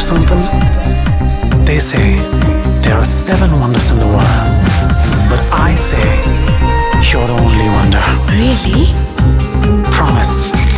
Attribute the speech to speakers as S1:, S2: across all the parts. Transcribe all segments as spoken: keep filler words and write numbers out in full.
S1: something? They say there are seven wonders in the world, but I say you're the only wonder.
S2: Really?
S1: Promise.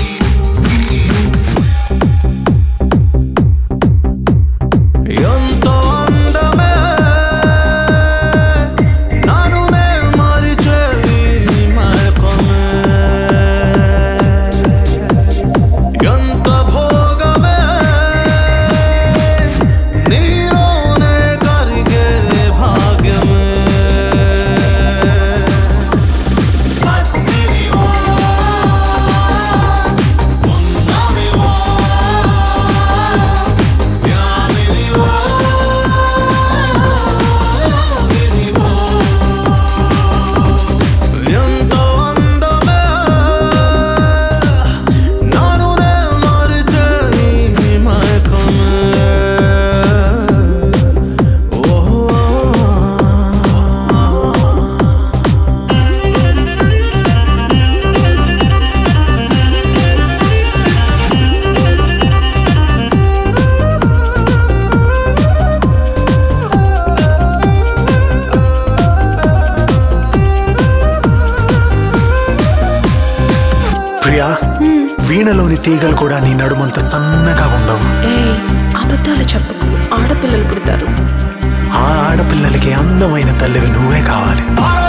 S1: Priya, వీణలోని తీగలు కూడా నీ నడుమంత సన్నగా ఉండవు.
S2: ఏయ్, అబద్ధాలు చెప్పకు. ఆడపిల్లలు పుడతారు.
S1: ఆ ఆడపిల్లలకి అందమైన తల్లివి నువ్వే కావాలి.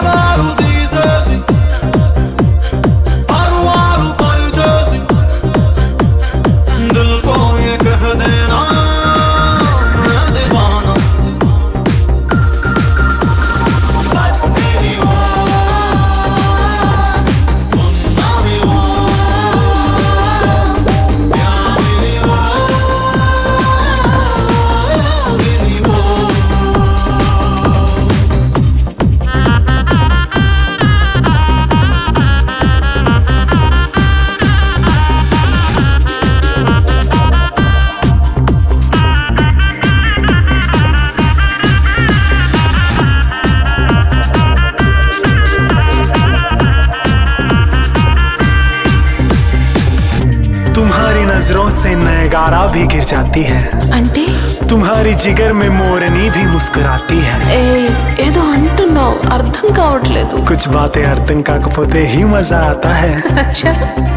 S1: तुम्हारी नजरों से नयगारा भी गिर जाती है.
S2: అంటే
S1: तुम्हारी जिगर में मोरनी भी मुस्कुराती है.
S2: ఏయ్, ఏదో అంటున్నావు, అర్థం కావట్లేదు.
S1: कुछ बातें అర్థం కాకపోతే ही मजा आता है.
S2: అచ్చా.